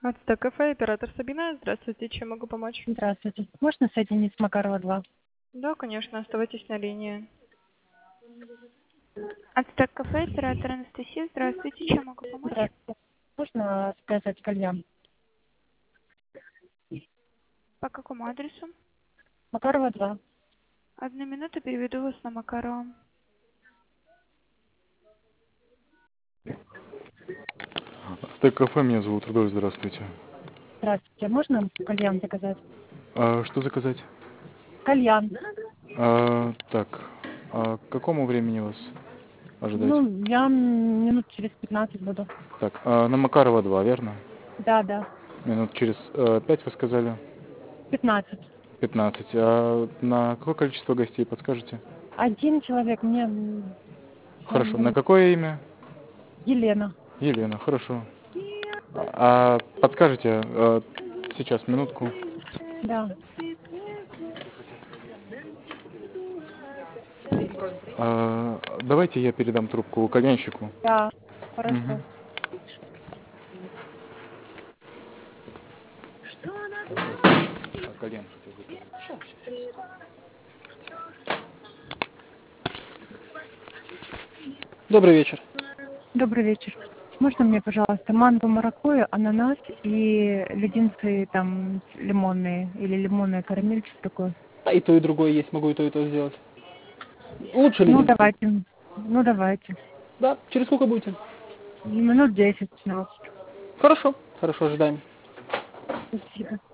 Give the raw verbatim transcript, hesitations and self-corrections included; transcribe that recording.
Ацтек кафе, оператор Сабина. Здравствуйте, чем могу помочь? Здравствуйте. Можно соединить с Макарова два? Да, конечно, оставайтесь на линии. Ацтек кафе, оператор Анастасия. Здравствуйте, чем могу помочь? Здравствуйте. Можно сказать кальян? По какому адресу? Макарова два. Одну минуту, переведу вас на Макарова. Ацтек кафе, меня зовут Рудольф, здравствуйте. Здравствуйте. Можно кальян заказать? А, что заказать? Кальян. А, так, а к какому времени вас ожидать? Ну, я минут через пятнадцать буду. Так, а, на Макарова два, верно? Да, да. Минут через э, пять вы сказали? Пятнадцать. Пятнадцать. А на какое количество гостей подскажете? Один человек. Мне... м, Хорошо. м, На какое имя? Елена. Елена, хорошо. А подскажете, э, сейчас, минутку. Да. А, давайте я передам трубку кальянщику. Да. Мгм. Хорошо. А, кальян хотел заказать. Добрый вечер. Добрый вечер. Можно мне, пожалуйста, манго, маракуйя, ананас и леденцы там лимонные или лимонная карамель, что такое? А и то, и другое есть, могу и то, и то сделать. Лучше Ну, леденцы. давайте. Ну, давайте. Да, через сколько будете? Минут десять-пятнадцать. Хорошо, хорошо, ожидаем. Спасибо.